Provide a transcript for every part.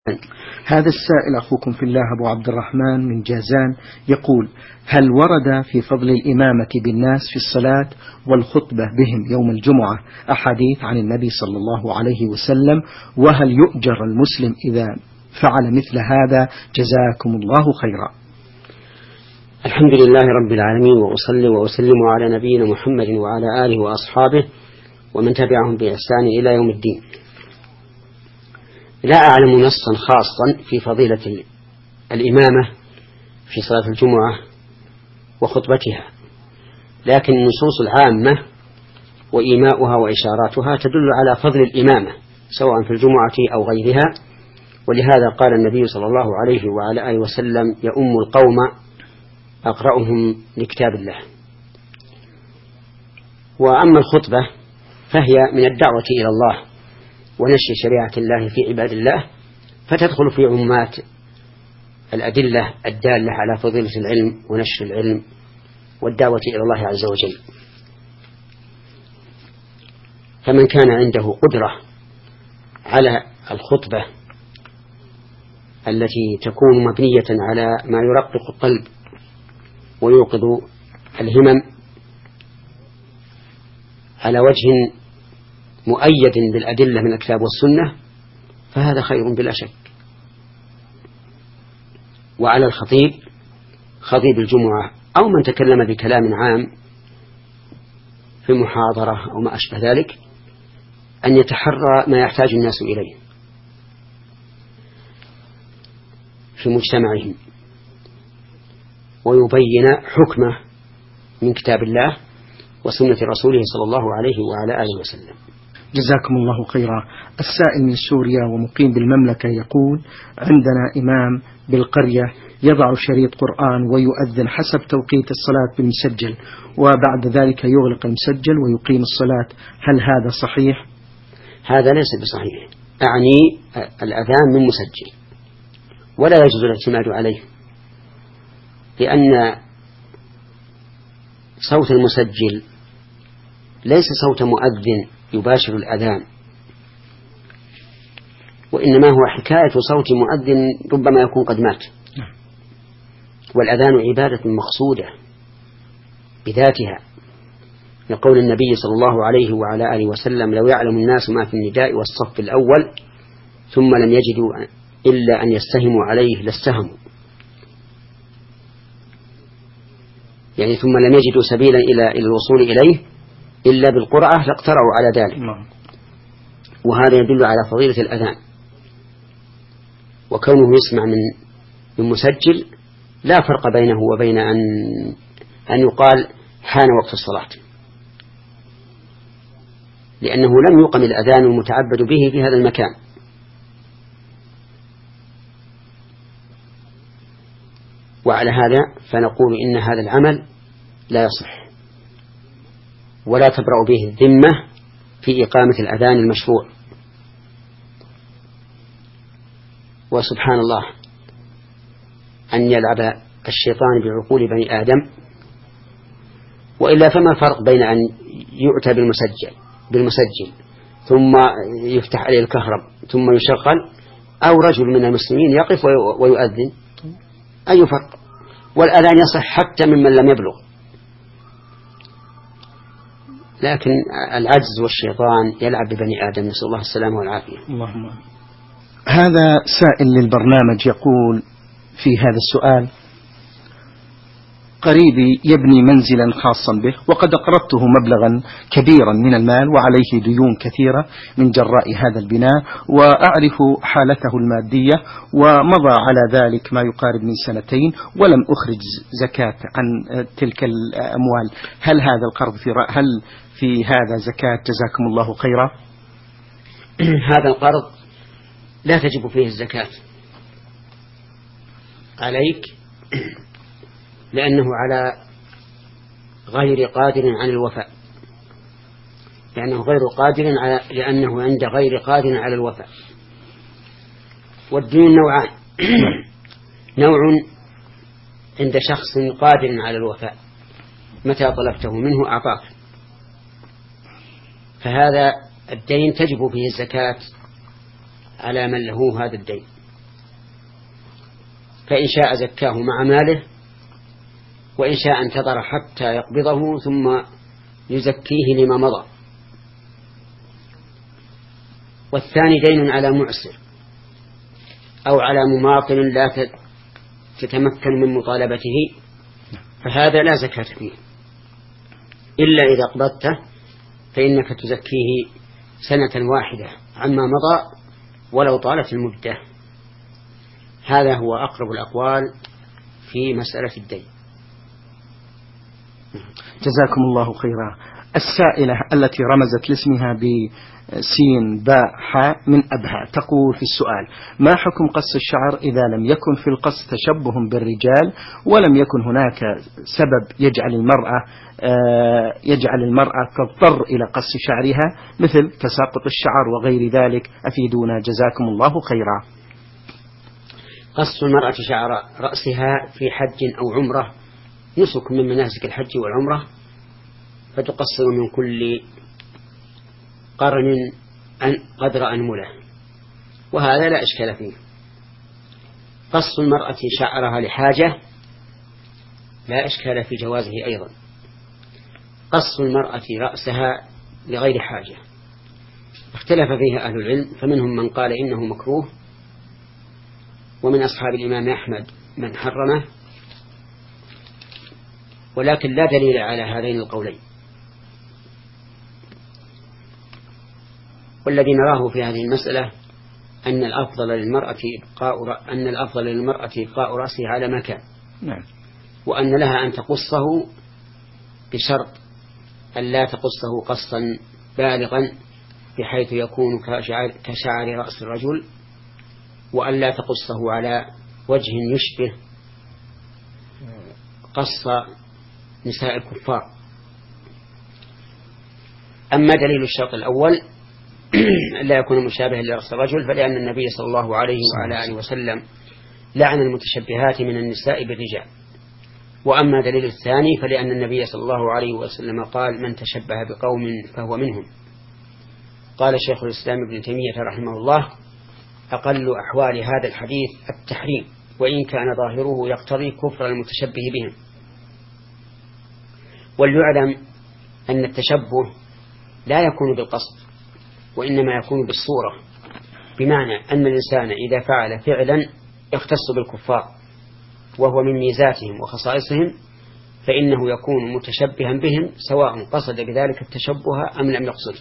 هذا السائل أخوكم في الله أبو عبد الرحمن من جازان يقول: هل ورد في فضل الإمامة بالناس في الصلاة والخطبة بهم يوم الجمعة أحاديث عن النبي صلى الله عليه وسلم؟ وهل يؤجر المسلم إذا فعل مثل هذا؟ جزاكم الله خيرا. الحمد لله رب العالمين، وأصلي وأسلم على نبينا محمد وعلى آله وأصحابه ومن تبعهم بإحسان إلى يوم الدين. لا أعلم نصا خاصا في فضيلة الإمامة في صلاة الجمعة وخطبتها، لكن النصوص العامة وإيماؤها وإشاراتها تدل على فضل الإمامة سواء في الجمعة أو غيرها. ولهذا قال النبي صلى الله عليه وعلى آله وسلم: يؤم القوم أقرأهم لكتاب الله. وأما الخطبة فهي من الدعوة إلى الله ونشر شريعة الله في عباد الله، فتدخل في عمات الأدلة الدالة على فضيلة العلم ونشر العلم والدعوة إلى الله عز وجل. فمن كان عنده قدرة على الخطبة التي تكون مبنية على ما يرقق القلب ويوقظ الهمم على وجه مؤيد بالأدلة من الكتاب والسنة، فهذا خير بلا شك. وعلى الخطيب، خطيب الجمعة أو من تكلم بكلام عام في محاضرة أو ما أشبه ذلك، أن يتحرى ما يحتاج الناس إليه في مجتمعهم ويبين حكمه من كتاب الله وسنة رسوله صلى الله عليه وعلى آله وسلم. جزاكم الله خيرا. السائل من سوريا ومقيم بالمملكة يقول: عندنا إمام بالقرية يضع شريط قرآن ويؤذن حسب توقيت الصلاة بالمسجل، وبعد ذلك يغلق المسجل ويقيم الصلاة، هل هذا صحيح؟ هذا ليس بصحيح. أعني الأذان من مسجل، ولا يجوز الاعتماد عليه، لأن صوت المسجل ليس صوت مؤذن يباشر الأذان، وإنما هو حكاية صوت مؤذن ربما يكون قد مات. والأذان عبادة مقصودة بذاتها، لقول النبي صلى الله عليه وعلى آله وسلم: لو يعلم الناس ما في النداء والصف الأول ثم لم يجدوا إلا أن يستهموا عليه لاستهموا، يعني ثم لم يجدوا سبيلا إلى الوصول إليه إلا بالقرعة لاقترعوا على ذلك. وهذا يدل على فضيلة الأذان، وكونه يسمع من مسجل لا فرق بينه وبين أن يقال حان وقت الصلاة، لأنه لم يقم الأذان المتعبد به في هذا المكان. وعلى هذا فنقول إن هذا العمل لا يصح ولا تبرأ به الذمة في إقامة الأذان المشروع. وسبحان الله أن يلعب الشيطان بعقول بني آدم، وإلا فما الفرق بين أن يؤتى بالمسجل ثم يفتح عليه الكهرب ثم يشغل، أو رجل من المسلمين يقف ويؤذن؟ أي فرق؟ والأذان يصح حتى ممن لم يبلغ، لكن العجز والشيطان يلعب ببني آدم، نسأل الله السلامة والعافية. اللهم. هذا سائل للبرنامج يقول في هذا السؤال: قريبي يبني منزلا خاصا به وقد أقرضته مبلغا كبيرا من المال وعليه ديون كثيرة من جراء هذا البناء، وأعرف حالته المادية، ومضى على ذلك ما يقارب من 2 سنين ولم أخرج زكاة عن تلك الأموال، هل هذا القرض هل في هذا زكاة؟ جزاكم الله خيرا. هذا القرض لا تجب فيه الزكاة عليك، لأنه على غير قادر عن الوفاء، لأنه عند غير قادر على الوفاء. والدين نوعان: نوع عند شخص قادر على الوفاء متى طلبته منه أعطاك، فهذا الدين تجب فيه الزكاة على من له هذا الدين. فإن شاء زكاه مع ماله، وإن شاء انتظر حتى يقبضه ثم يزكيه لما مضى. والثاني دين على معسر أو على مماطل لا تتمكن من مطالبته، فهذا لا زكاة فيه إلا إذا قبضته، فإنك تزكيه سنة واحدة عما مضى ولو طالت المدة. هذا هو أقرب الأقوال في مسألة الدين. جزاكم الله خيرا. السائلة التي رمزت لاسمها بسين باء حاء من أبها تقول في السؤال: ما حكم قص الشعر إذا لم يكن في القص تشبه بالرجال ولم يكن هناك سبب يجعل المرأة تضطر إلى قص شعرها مثل تساقط الشعر وغير ذلك؟ أفيدونا جزاكم الله خيرا. قص المرأة شعر رأسها في حج أو عمرة نسك من مناسك الحج والعمرة، فتقصر من كل قرن قدر أنملة، وهذا لا إشكال فيه. قص المرأة شعرها لحاجة لا إشكال في جوازه أيضا. قص المرأة رأسها لغير حاجة اختلف فيها أهل العلم، فمنهم من قال إنه مكروه، ومن أصحاب الإمام أحمد من حرمه، ولكن لا دليل على هذين القولين. والذي نراه في هذه المسألة أن الأفضل للمرأة إبقاء رأسها على ما كان، وأن لها أن تقصه بشرط أن لا تقصه قصا بالغا بحيث يكون كشعر رأس الرجل، وأن لا تقصه على وجه يشبه قص نساء الكفار. أما دليل الشرط الأول لا يكون مشابها لرأس الرجل، فلأن النبي صلى الله عليه وعلى آله وسلم لعن المتشبهات من النساء بالرجال. وأما دليل الثاني فلأن النبي صلى الله عليه وسلم قال: من تشبه بقوم فهو منهم. قال شيخ الإسلام ابن تيمية رحمه الله: أقل أحوال هذا الحديث التحريم، وإن كان ظاهره يقتضي كفر المتشبه بهم. وليعلم أن التشبه لا يكون بالقصد، وإنما يكون بالصورة، بمعنى أن الإنسان إذا فعل فعلا يختص بالكفار وهو من ميزاتهم وخصائصهم فإنه يكون متشبها بهم، سواء قصد بذلك التشبه أم لم يقصد.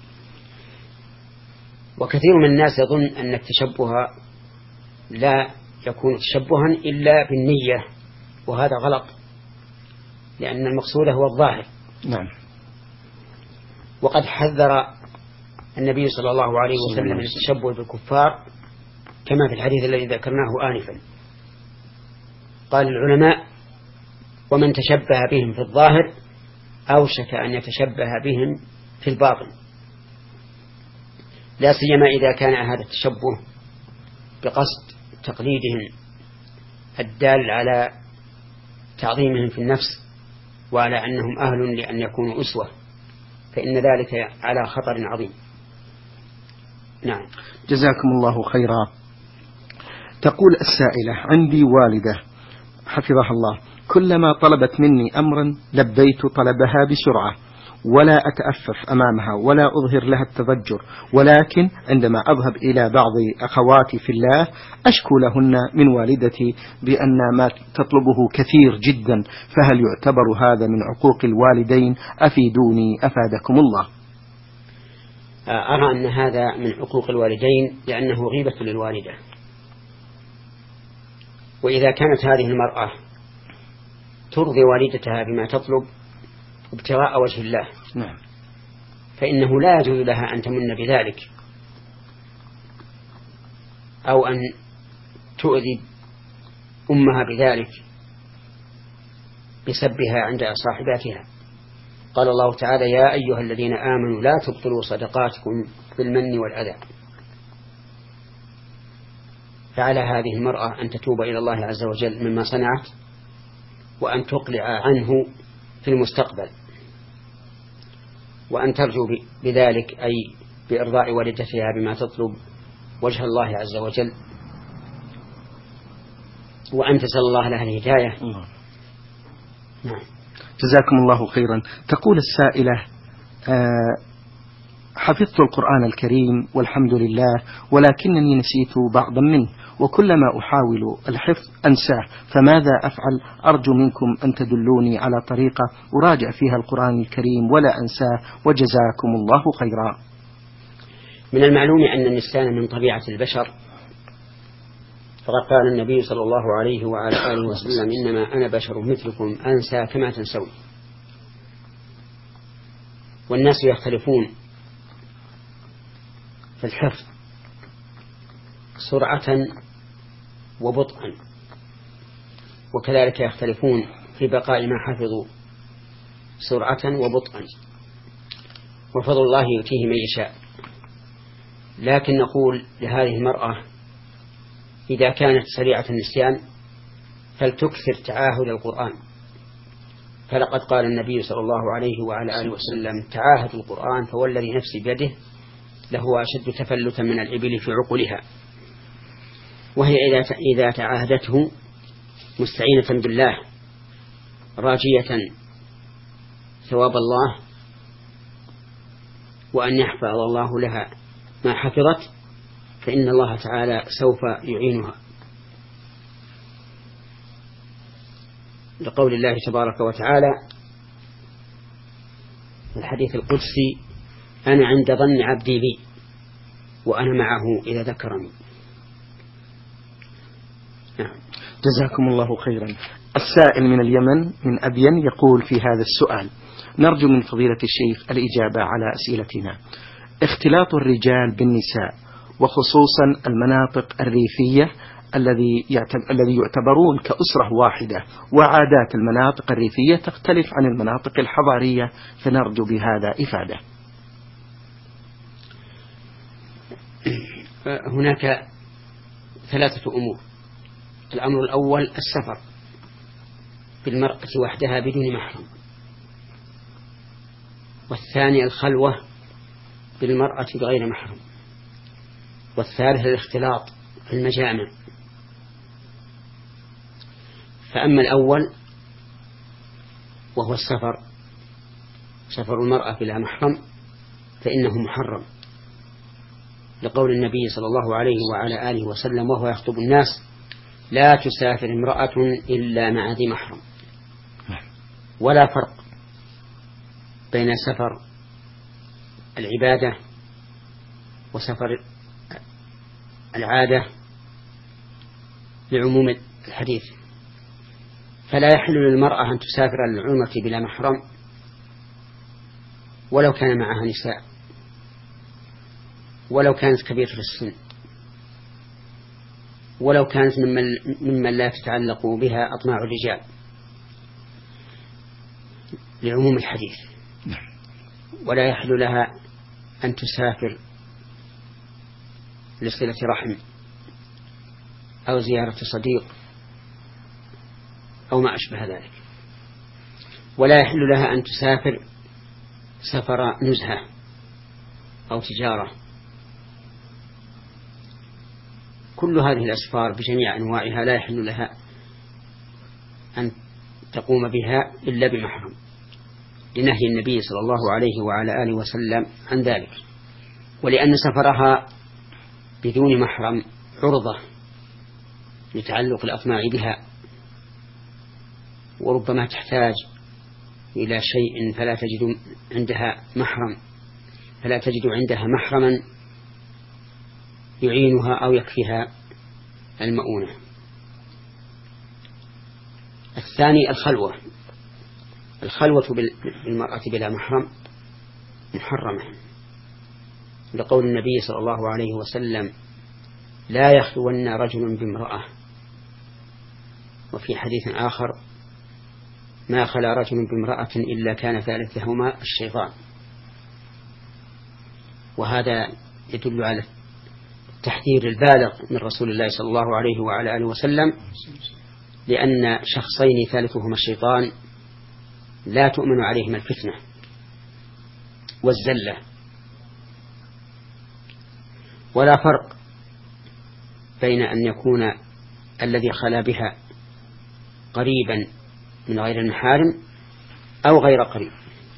وكثير من الناس يظن أن التشبه لا يكون تشبها إلا بالنية، وهذا غلط، لأن المقصود هو الظاهر. نعم. وقد حذر النبي صلى الله عليه وسلم من التشبه بالكفار كما في الحديث الذي ذكرناه آنفا. قال العلماء: ومن تشبه بهم في الظاهر أوشك أن يتشبه بهم في الباطن، لا سيما إذا كان هذا التشبه بقصد تقليدهم الدال على تعظيمهم في النفس وعلى أنهم أهل لأن يكونوا أسوة، فإن ذلك على خطر عظيم. نعم. جزاكم الله خيرا. تقول السائلة: عندي والدة حفظها الله كلما طلبت مني أمرا لبيت طلبها بسرعة ولا أتأفف أمامها ولا أظهر لها التضجر، ولكن عندما أذهب إلى بعض أخواتي في الله أشكو لهن من والدتي بأن ما تطلبه كثير جدا، فهل يعتبر هذا من عقوق الوالدين؟ أفيدوني أفادكم الله. أرى أن هذا من حقوق الوالدين لأنه غيبة للوالدة. وإذا كانت هذه المرأة ترضي والدتها بما تطلب ابتغاء وجه الله، نعم، فإنه لا يجوز لها أن تمن بذلك أو أن تؤذي أمها بذلك بسبها عند صاحباتها. قال الله تعالى: يا أيها الذين آمنوا لا تبطلوا صدقاتكم بالمن والأذى. فعلى هذه المرأة أن تتوب إلى الله عز وجل مما صنعت، وأن تقلع عنه في المستقبل، وأن ترجو بذلك أي بإرضاء والدتها بما تطلب وجه الله عز وجل. وأن تسأل الله لها الهداية. نعم. جزاكم الله خيرا. تقول السائلة: حفظت القرآن الكريم والحمد لله، ولكنني نسيت بعضا منه، وكلما أحاول الحفظ أنساه، فماذا أفعل؟ أرجو منكم أن تدلوني على طريقة أراجع فيها القرآن الكريم ولا أنساه، وجزاكم الله خيرا. من المعلوم أن النسيان من طبيعة البشر، فقد قال النبي صلى الله عليه وعلى آله وسلم: إنما أنا بشر مثلكم أنسى كما تنسون. والناس يختلفون في الحفظ سرعة وبطئا، وكذلك يختلفون في بقاء ما حفظوا سرعة وبطئا، وفضل الله يؤتيه من يشاء. لكن نقول لهذه المرأة: إذا كانت سريعة النسيان فلتكثر تعاهد القرآن، فلقد قال النبي صلى الله عليه وعلى آله وسلم: تعاهد القرآن فوالذي نفسي بيده له أشد تفلتا من الإبل في عقلها. وهي إذا تعاهدته مستعينة بالله راجية ثواب الله وأن يحفظ الله لها ما حفظت، فإن الله تعالى سوف يعينها، لقول الله تبارك وتعالى في الحديث القدسي: أنا عند ظن عبدي بي وأنا معه إذا ذكرني. جزاكم الله خيرا. السائل من اليمن من أبين يقول في هذا السؤال: نرجو من فضيلة الشيخ الإجابة على أسئلتنا. اختلاط الرجال بالنساء، وخصوصا المناطق الريفية الذي يعتبرون كأسرة واحدة، وعادات المناطق الريفية تختلف عن المناطق الحضارية، فنرجو بهذا إفادة. هناك ثلاثة أمور. الأمر الأول السفر بالمرأة وحدها بدون محرم، والثاني الخلوة بالمرأة بغير محرم، والثالث الاختلاط في المجامع. فأما الأول وهو السفر، سفر المرأة بلا محرم، فإنه محرم، لقول النبي صلى الله عليه وعلى آله وسلم وهو يخطب الناس: لا تسافر امرأة إلا مع ذي محرم. ولا فرق بين سفر العبادة وسفر العادة لعموم الحديث، فلا يحل للمرأة أن تسافر للعمرة بلا محرم ولو كان معها نساء، ولو كانت كبيرة في السن، ولو كانت ممن لا تتعلق بها أطماع الرجال، لعموم الحديث. ولا يحل لها أن تسافر لصلة رحم أو زيارة صديق أو ما أشبه ذلك. ولا يحل لها أن تسافر سفر نزهة أو تجارة. كل هذه الأسفار بجميع أنواعها لا يحل لها أن تقوم بها إلا بمحرم، لنهي النبي صلى الله عليه وعلى آله وسلم عن ذلك، ولأن سفرها بدون محرم عرضة لتعلق الأطماع بها، وربما تحتاج إلى شيء فلا تجد عندها محرما يعينها أو يكفيها المؤونة. الثاني الخلوة بالمرأة بلا محرم محرمة، لقول النبي صلى الله عليه وسلم: لا يخلون رجل بامرأة. وفي حديث آخر: ما خلا رجل بامرأة إلا كان ثالثهما الشيطان. وهذا يدل على التحذير البالغ من رسول الله صلى الله عليه وعلى آله وسلم، لأن شخصين ثالثهما الشيطان لا تؤمن عليهما الفتنة والزلة. ولا فرق بين أن يكون الذي خلا بها قريبا من غير المحارم أو غير قريب،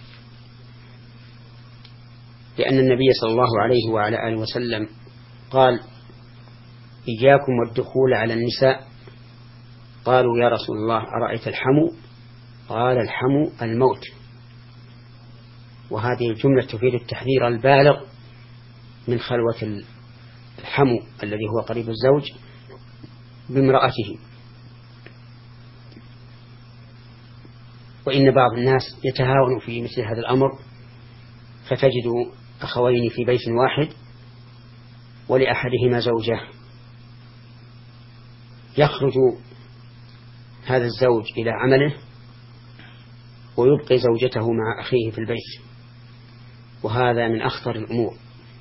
لأن النبي صلى الله عليه وعلى آله وسلم قال: إياكم والدخول على النساء. قالوا: يا رسول الله أرأيت الحمو؟ قال: الحمو الموت. وهذه الجملة تفيد التحذير البالغ من خلوة الحمو الذي هو قريب الزوج بامرأته. وإن بعض الناس يتهاون في مثل هذا الأمر، فتجد أخوين في بيت واحد ولأحدهما زوجة، يخرج هذا الزوج إلى عمله ويبقي زوجته مع أخيه في البيت، وهذا من أخطر الأمور.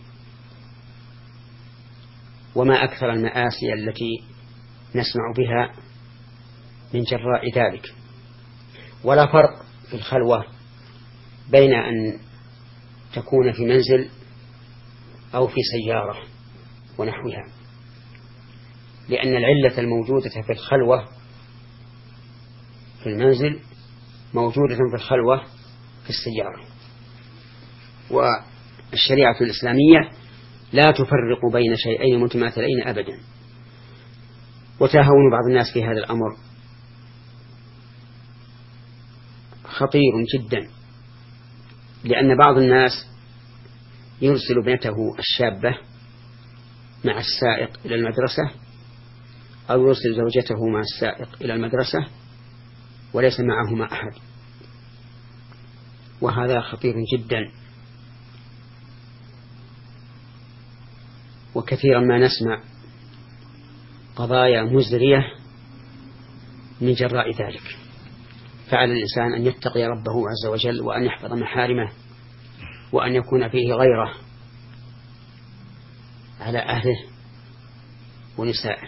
وما أكثر المآسي التي نسمع بها من جراء ذلك. ولا فرق في الخلوة بين أن تكون في منزل أو في سيارة ونحوها، لأن العلة الموجودة في الخلوة في المنزل موجودة في الخلوة في السيارة. والشريعة الإسلامية لا تفرق بين شيئين متماثلين أبدا. وتهاون بعض الناس في هذا الأمر خطير جدا، لأن بعض الناس يرسل ابنته الشابة مع السائق إلى المدرسة، أو يرسل زوجته مع السائق إلى المدرسة وليس معهما أحد، وهذا خطير جدا. وكثيرا ما نسمع قضايا مزرية من جراء ذلك. فعلى الإنسان أن يتقي ربه عز وجل، وأن يحفظ محارمه، وأن يكون فيه غيره على أهله ونسائه.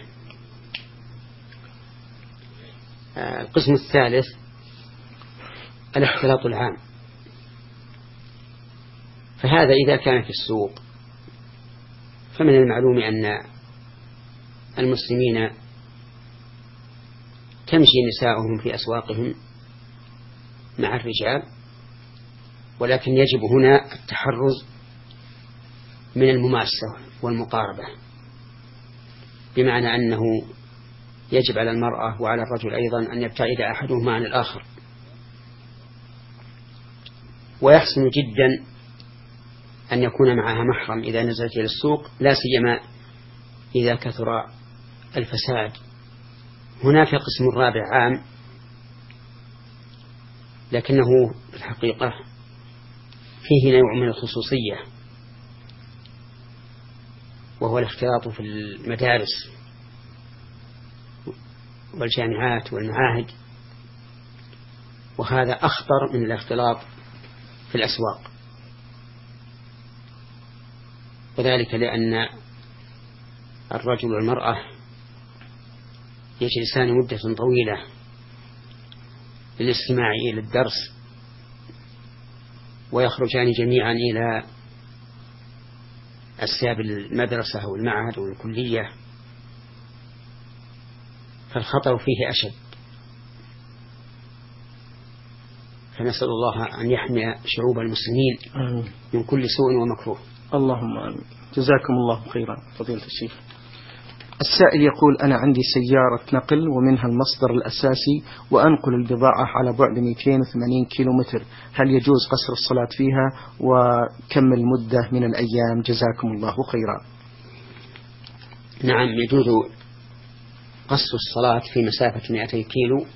القسم الثالث الاختلاط العام. فهذا إذا كان في السوق، فمن المعلوم أن المسلمين تمشي نساؤهم في أسواقهم مع الرجال، ولكن يجب هنا التحرز من المماسة والمقاربة، بمعنى أنه يجب على المرأة وعلى الرجل أيضا أن يبتعد أحدهما عن الآخر. ويحسن جدا أن يكون معها محرم إذا نزلت إلى السوق، لا سيما إذا كثر الفساد. هناك قسم رابع عام، لكنه في الحقيقة فيه نوع من الخصوصية، وهو الاختلاط في المدارس والجامعات والمعاهد، وهذا أخطر من الاختلاط في الأسواق. وذلك لأن الرجل والمرأة يجلسان مدة طويلة للاستماع إلى الدرس، ويخرجان جميعا إلى أسياب المدرسة أو المعهد أو الكلية، فالخطر فيه أشد. فنسأل الله أن يحمي شعوب المسلمين من كل سوء ومكروه. اللهم آمين. جزاكم الله خيرا فضيلة الشيخ. السائل يقول: أنا عندي سيارة نقل ومنها المصدر الأساسي، وأنقل البضاعة على بعد 280 كيلومتر، هل يجوز قصر الصلاة فيها، وكم المدة من الأيام؟ جزاكم الله خيرا. نعم، يجوز قصر الصلاة في مسافة 200 كيلو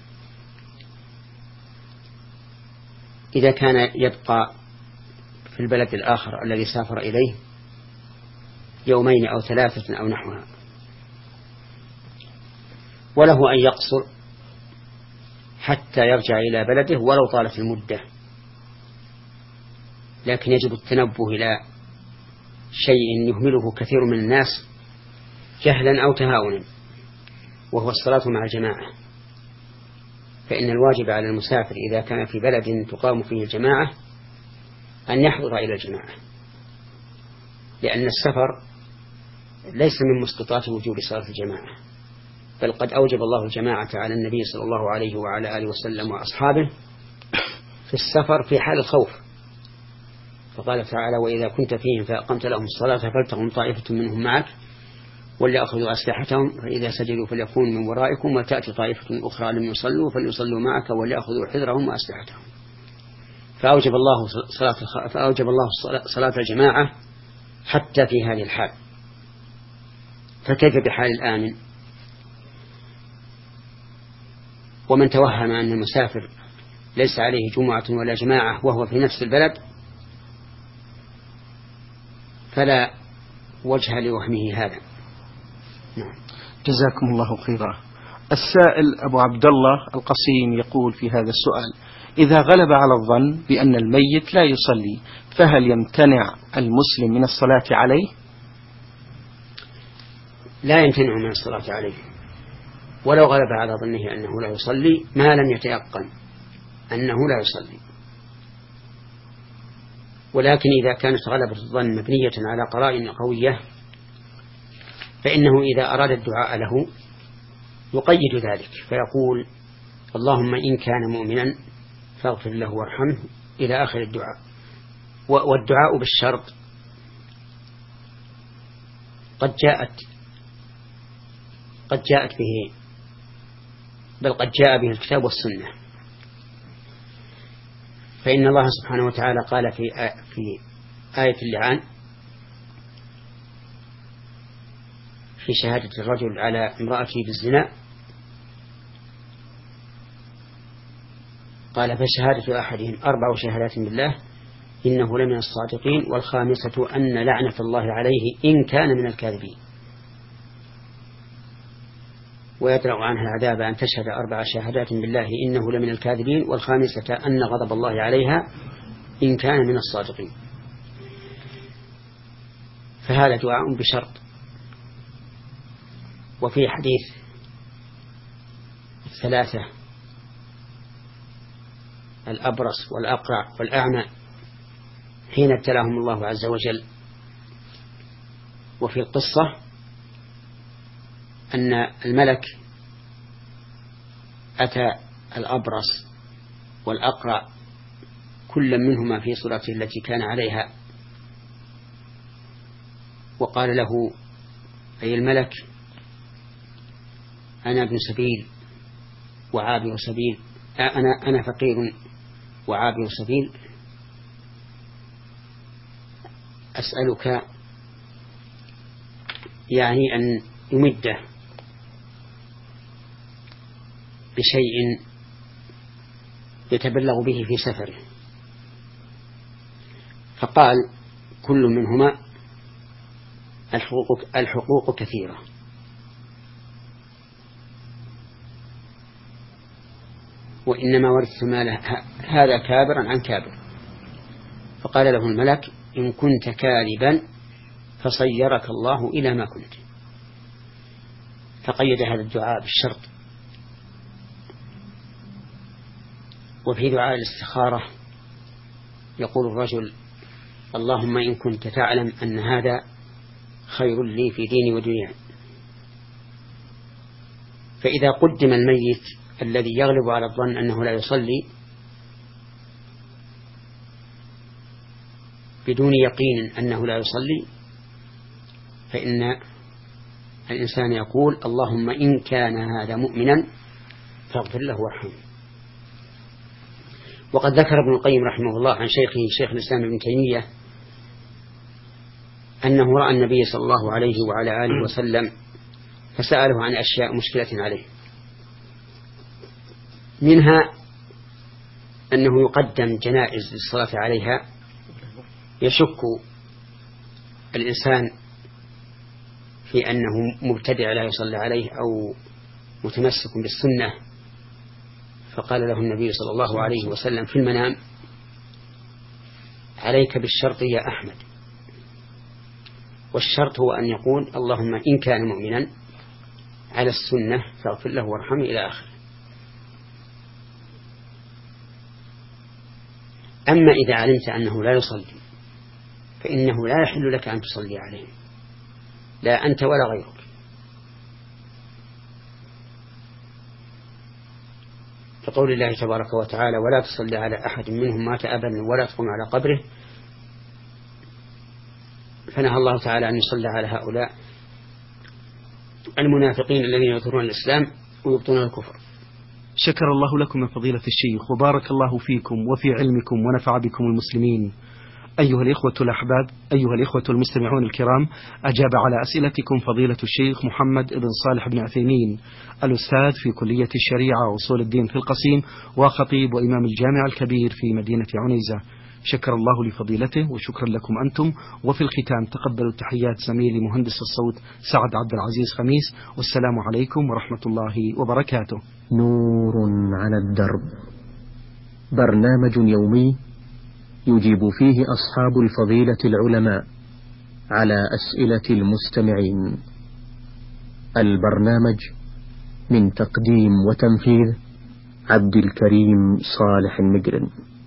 إذا كان يبقى في البلد الآخر الذي سافر إليه يومين أو 3 أو نحوها، وله أن يقصر حتى يرجع إلى بلده ولو طالت المدة، لكن يجب التنبه إلى شيء يهمله كثير من الناس جهلا أو تهاونا، وهو الصلاة مع الجماعة. فإن الواجب على المسافر إذا كان في بلد تقام فيه الجماعة أن يحضر إلى الجماعة، لأن السفر ليس من مسقطات وجوب صلاة الجماعة، بل قد أوجب الله الجماعة على النبي صلى الله عليه وعلى آله وسلم وأصحابه في السفر في حال الخوف، فقال تعالى: وإذا كنت فيهم فأقمت لهم الصلاة فلتقم طائفة منهم معك وليأخذوا أسلحتهم فإذا سجدوا فليكونوا من ورائكم وتأتي طائفة أخرى لم يصلوا فليصلوا معك وليأخذوا حذرهم وأسلحتهم. فأوجب الله صلاة الجماعة حتى في هذه الحال. فكيف بحال الآمن؟ ومن توهم أن المسافر ليس عليه جمعة ولا جماعة وهو في نفس البلد فلا وجه لوهمه هذا. نعم. جزاكم الله خيرا. السائل أبو عبد الله القصيم يقول في هذا السؤال: إذا غلب على الظن بأن الميت لا يصلي فهل يمتنع المسلم من الصلاة عليه؟ لا يمتنع من الصلاة عليه ولو غلب على ظنه أنه لا يصلي ما لم يتيقن أنه لا يصلي. ولكن إذا كانت غلبة الظن مبنية على قرائن قوية فإنه إذا أراد الدعاء له يقيد ذلك فيقول: اللهم إن كان مؤمنا فاغفر له وارحمه إلى آخر الدعاء. والدعاء بالشرط قد جاءت به، بل قد جاء به الكتاب والسنة. فإن الله سبحانه وتعالى قال في آية اللعان في شهادة الرجل على امرأته بالزنا، قال: فشهادة أحدهم 4 شهادات بالله إنه لمن الصادقين والخامسة أن لعنة الله عليه إن كان من الكاذبين. ويدرأ عنها العذاب أن تشهد 4 شهادات بالله إنه لمن الكاذبين والخامسة أن غضب الله عليها إن كان من الصادقين. فهذا دعاء بشرط. وفي حديث 3 الأبرص والأقرع والأعمى حين ابتلاهم الله عز وجل، وفي القصة أن الملك أتى الأبرص والأقرع كل منهما في صورته التي كان عليها، وقال له أي الملك: أنا ابن سبيل وعابر سبيل، أنا فقير وعابر سبيل، أسألك يعني أن يمده بشيء يتبلغ به في سفره. فقال كل منهما: الحقوق كثيرة، وإنما ورثت مال هذا كابرا عن كابر. فقال له الملك: إن كنت كاذبا فصيرك الله إلى ما كنت. فقيد هذا الدعاء بالشرط. وفي دعاء الاستخارة يقول الرجل: اللهم إن كنت تعلم أن هذا خير لي في ديني ودنياي. فإذا قدم الميت الذي يغلب على الظن أنه لا يصلي بدون يقين أنه لا يصلي، فإن الإنسان يقول: اللهم إن كان هذا مؤمنا فاغفر له وارحمه. وقد ذكر ابن القيم رحمه الله عن شيخه شيخ الإسلام ابن تيمية أنه رأى النبي صلى الله عليه وعلى آله وسلم فسأله عن أشياء مشكلة عليه، منها أنه يقدم جنائز للصلاة عليها، يشك الإنسان في أنه مبتدع لا يصلى عليه أو متمسك بالسنة. فقال له النبي صلى الله عليه وسلم في المنام: عليك بالشرط يا أحمد. والشرط هو أن يقول: اللهم إن كان مؤمنا على السنة فاغفر له وارحمه إلى آخره. أما إذا علمت أنه لا يصلي فإنه لا يحل لك أن تصلي عليه، لا أنت ولا غيرك. كقول الله تبارك وتعالى: ولا تصلي على أحد منهم مات أبدا ولا تقم على قبره. فنهى الله تعالى أن يصلى على هؤلاء المنافقين الذين يظهرون الإسلام ويبطون الكفر. شكر الله لكم يا فضيلة الشيخ، وبارك الله فيكم وفي علمكم ونفع بكم المسلمين. أيها الإخوة الأحباب، أيها الإخوة المستمعون الكرام، أجاب على أسئلتكم فضيلة الشيخ محمد بن صالح بن عثيمين، الأستاذ في كلية الشريعة وأصول الدين في القصيم، وخطيب وإمام الجامع الكبير في مدينة عنيزة. شكر الله لفضيلته وشكرا لكم أنتم. وفي الختام تقبلوا تحيات زميلي مهندس الصوت سعد عبد العزيز خميس، والسلام عليكم ورحمة الله وبركاته. نور على الدرب، برنامج يومي يجيب فيه أصحاب الفضيلة العلماء على أسئلة المستمعين. البرنامج من تقديم وتنفيذ عبد الكريم صالح المقرن.